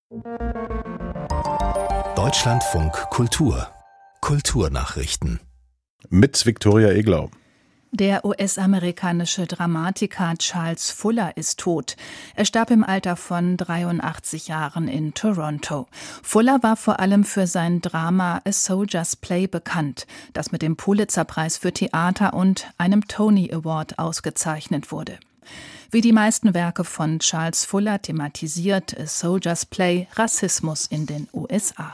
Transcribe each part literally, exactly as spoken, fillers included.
Deutschlandfunk Kultur Kulturnachrichten mit Viktoria Eglau. Der U S-amerikanische Dramatiker Charles Fuller ist tot. Er starb im Alter von dreiundachtzig Jahren in Toronto. Fuller war vor allem für sein Drama A Soldier's Play bekannt, das mit dem Pulitzer-Preis für Theater und einem Tony Award ausgezeichnet wurde. Wie die meisten Werke von Charles Fuller thematisiert A Soldier's Play Rassismus in den U S A.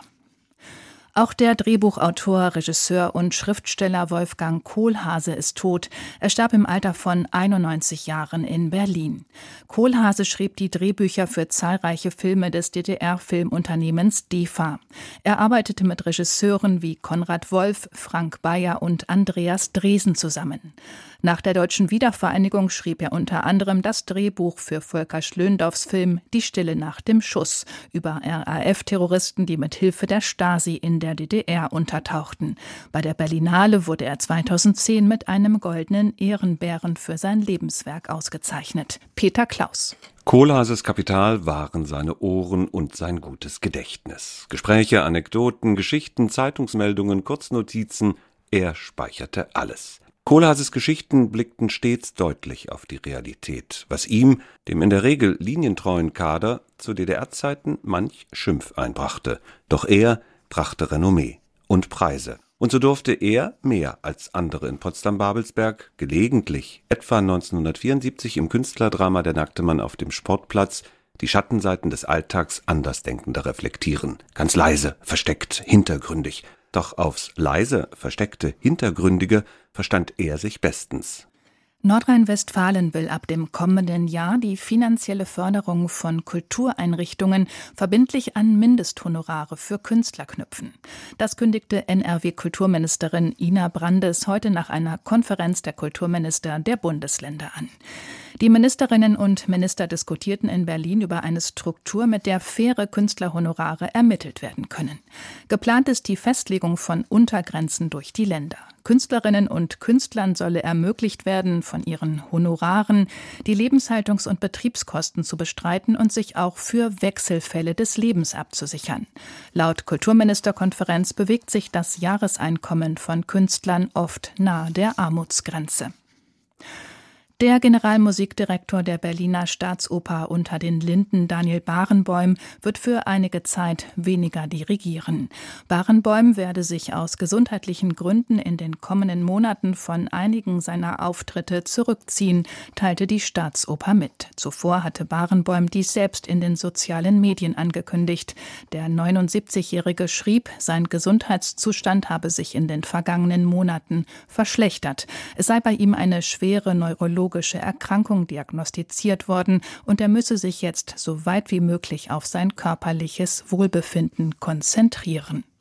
Auch der Drehbuchautor, Regisseur und Schriftsteller Wolfgang Kohlhase ist tot. Er starb im Alter von einundneunzig Jahren in Berlin. Kohlhase schrieb die Drehbücher für zahlreiche Filme des D D R-Filmunternehmens D E F A. Er arbeitete mit Regisseuren wie Konrad Wolf, Frank Bayer und Andreas Dresen zusammen. Nach der deutschen Wiedervereinigung schrieb er unter anderem das Drehbuch für Volker Schlöndorffs Film Die Stille nach dem Schuss über R A F-Terroristen, die mit Hilfe der Stasi in der D D R untertauchten. Bei der Berlinale wurde er zweitausendzehn mit einem goldenen Ehrenbären für sein Lebenswerk ausgezeichnet. Peter Klaus. Kohlhases Kapital waren seine Ohren und sein gutes Gedächtnis. Gespräche, Anekdoten, Geschichten, Zeitungsmeldungen, Kurznotizen, er speicherte alles. Kohlhaases Geschichten blickten stets deutlich auf die Realität, was ihm, dem in der Regel linientreuen Kader, zu D D R-Zeiten manch Schimpf einbrachte. Doch er brachte Renommee und Preise. Und so durfte er, mehr als andere in Potsdam-Babelsberg, gelegentlich, etwa neunzehnhundertvierundsiebzig im Künstlerdrama Der nackte Mann auf dem Sportplatz, die Schattenseiten des Alltags Andersdenkender reflektieren. Ganz leise, versteckt, hintergründig. Doch aufs leise, versteckte, hintergründige verstand er sich bestens. Nordrhein-Westfalen will ab dem kommenden Jahr die finanzielle Förderung von Kultureinrichtungen verbindlich an Mindesthonorare für Künstler knüpfen. Das kündigte N R W-Kulturministerin Ina Brandes heute nach einer Konferenz der Kulturminister der Bundesländer an. Die Ministerinnen und Minister diskutierten in Berlin über eine Struktur, mit der faire Künstlerhonorare ermittelt werden können. Geplant ist die Festlegung von Untergrenzen durch die Länder. Künstlerinnen und Künstlern solle ermöglicht werden, von ihren Honoraren die Lebenshaltungs- und Betriebskosten zu bestreiten und sich auch für Wechselfälle des Lebens abzusichern. Laut Kulturministerkonferenz bewegt sich das Jahreseinkommen von Künstlern oft nahe der Armutsgrenze. Der Generalmusikdirektor der Berliner Staatsoper Unter den Linden, Daniel Barenboim, wird für einige Zeit weniger dirigieren. Barenboim werde sich aus gesundheitlichen Gründen in den kommenden Monaten von einigen seiner Auftritte zurückziehen, teilte die Staatsoper mit. Zuvor hatte Barenboim dies selbst in den sozialen Medien angekündigt. Der neunundsiebzigjährige schrieb, sein Gesundheitszustand habe sich in den vergangenen Monaten verschlechtert. Es sei bei ihm eine schwere neurologische Erkrankung diagnostiziert worden und er müsse sich jetzt so weit wie möglich auf sein körperliches Wohlbefinden konzentrieren.